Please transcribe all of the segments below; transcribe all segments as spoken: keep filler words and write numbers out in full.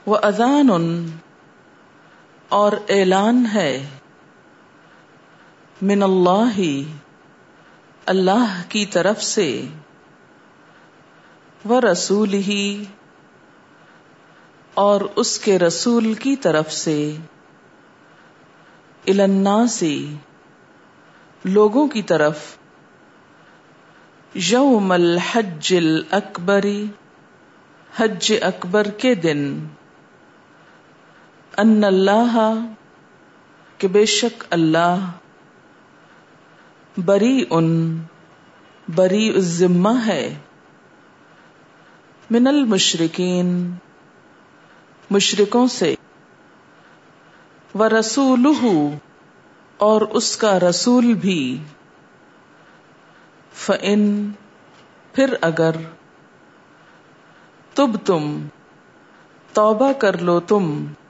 وَأَذَانٌ اور اعلان ہے، من اللہ اللہ کی طرف سے، وَرَسُولِهِ اور اس کے رسول کی طرف سے، إِلَى النَّاسِ لوگوں کی طرف، یوم الحج الأکبر حج اکبر کے دن، ان اللہ کہ بے شک اللہ، بریء بریء الذمہ ہے، من المشرکین مشرکوں سے، ورسولہ اور اس کا رسول بھی، فإن پھر اگر، تبتم توبہ کر لو تم،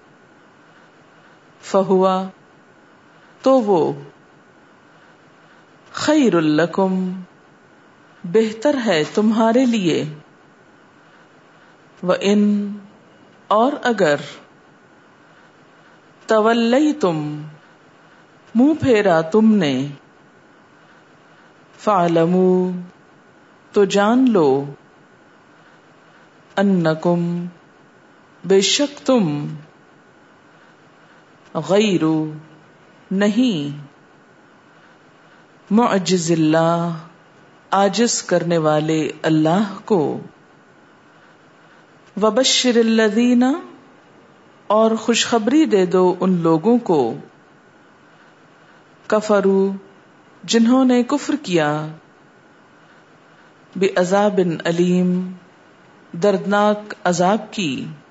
فہوا تو وہ، خیر لکم بہتر ہے تمہارے لیے، وإن اور اگر، تولیتم منہ پھیرا تم نے، فاعلموا تو جان لو، انکم بے شک تم، غیر نہیں، معجز اللہ عاجز کرنے والے اللہ کو، وبشر الذین اور خوشخبری دے دو ان لوگوں کو، کفروا جنہوں نے کفر کیا، بعذاب علیم دردناک عذاب کی،